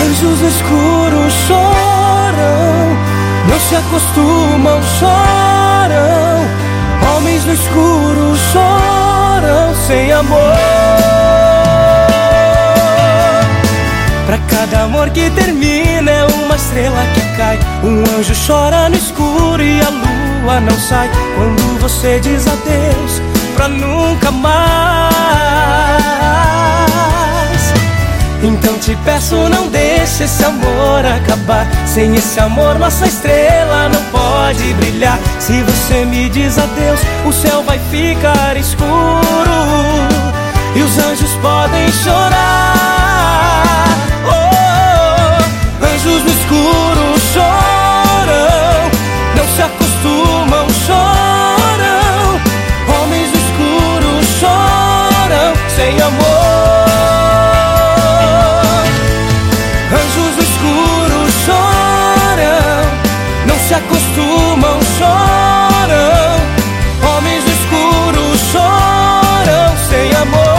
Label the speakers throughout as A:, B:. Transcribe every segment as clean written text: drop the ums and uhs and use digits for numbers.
A: Anjos no escuro choram, não se acostumam, choram. Homens no escuro choram sem amor. Pra cada amor que termina é uma estrela que cai. Um anjo chora no escuro e a lua não sai quando você diz adeus pra nunca mais. Então te peço, não deixe esse amor acabar. Sem esse amor nossa estrela não pode brilhar. Se você me diz adeus, o céu vai ficar escuro e os anjos podem chorar. Oh, anjos no escuro choram, não se acostumam, choram. Homens no escuro choram sem amor. Anjos no escuro choram, não se acostumam, choram. Homens no escuro choram sem amor.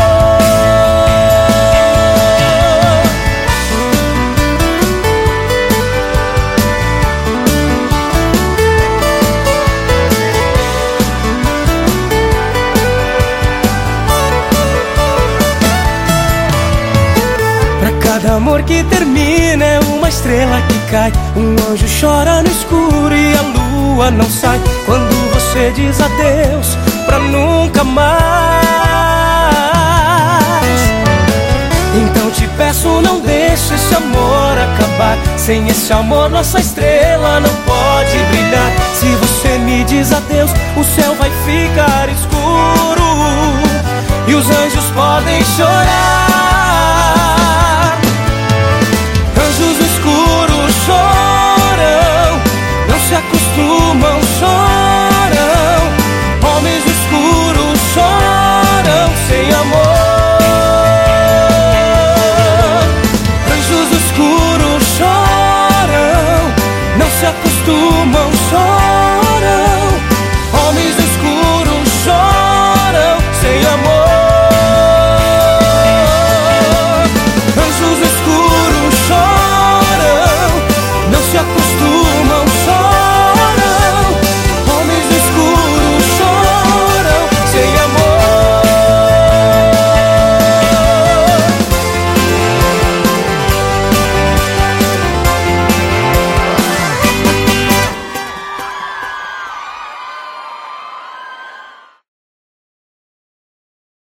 A: Cada amor que termina é uma estrela que cai. Um anjo chora no escuro e a lua não sai quando você diz adeus pra nunca mais. Então te peço, não deixe esse amor acabar. Sem esse amor nossa estrela não pode brilhar. Se você me diz adeus, o céu vai ficar escuro e os anjos podem chorar.